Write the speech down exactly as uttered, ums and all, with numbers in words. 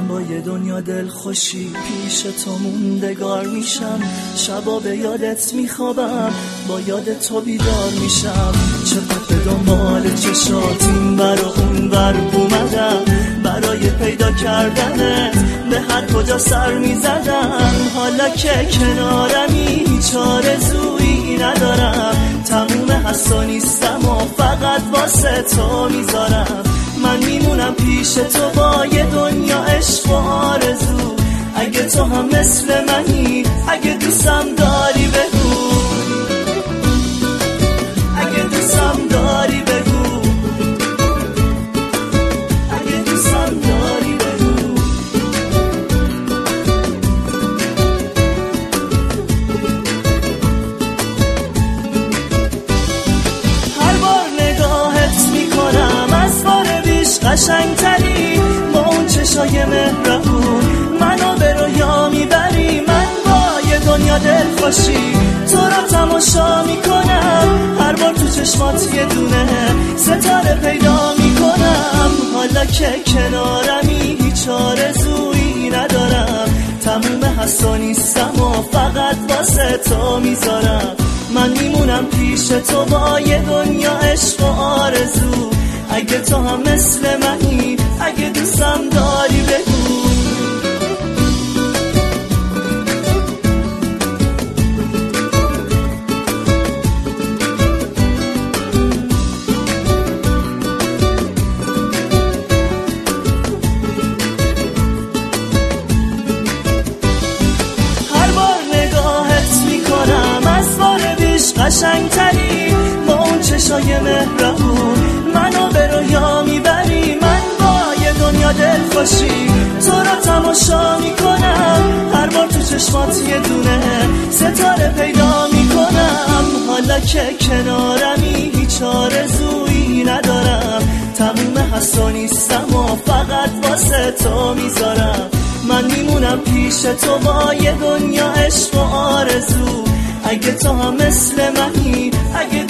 من با یه دنیا دل خوشی پیش تو موندگار میشم، شبا به یادت میخوابم، با یاد تو بیدار میشم. چقدر به دنبال چشات این بر و اون بر اومدم، برای پیدا کردنت به هر کجا سر میزدم. حالا که کنارمی هیچ آرزویی ندارم، تموم حسا نیستم و فقط واسه تو میذارم. من میمونم پیش تو با یه دنیا عشق و آرزو. اگه تو هم مثل منی، اگه دوستم داری بگو، اگه دوستم داری بگو، اگه دوستم داری بگو. هر بار نگاهت میکنم از بار بیش قشنگتری، با اون چشای مهربون منو به رویا میبری. من با یه دنیا دل خوشی تو رو تماشا میکنم، هر بار تو چشمات یه دونه ستاره پیدا میکنم. حالا که کنارمی هیچ آرزویی ندارم، تموم حسا نیستم و فقط واسه تو میذارم. من میمونم پیش تو با یه دنیا عشق و آرزو. اگه تو هم مثل منی، اگه دوستم داری بگو. هر بار نگاهت میکنم از بار بیش قشنگتری، با اون چشای مهربون منو به رویا میبری. من با یه دنیا دل خوشی تو رو تماشا میکنم، هر بار تو چشمات یه دونه ستاره پیدا میکنم. حالا که کنارمی هیچ آرزویی ندارم، تموم حسا نیستم و فقط واسه تو میذارم. من میمونم پیش تو با یه دنیا عشق و آرزو. اگه تو هم مثل منی، اگه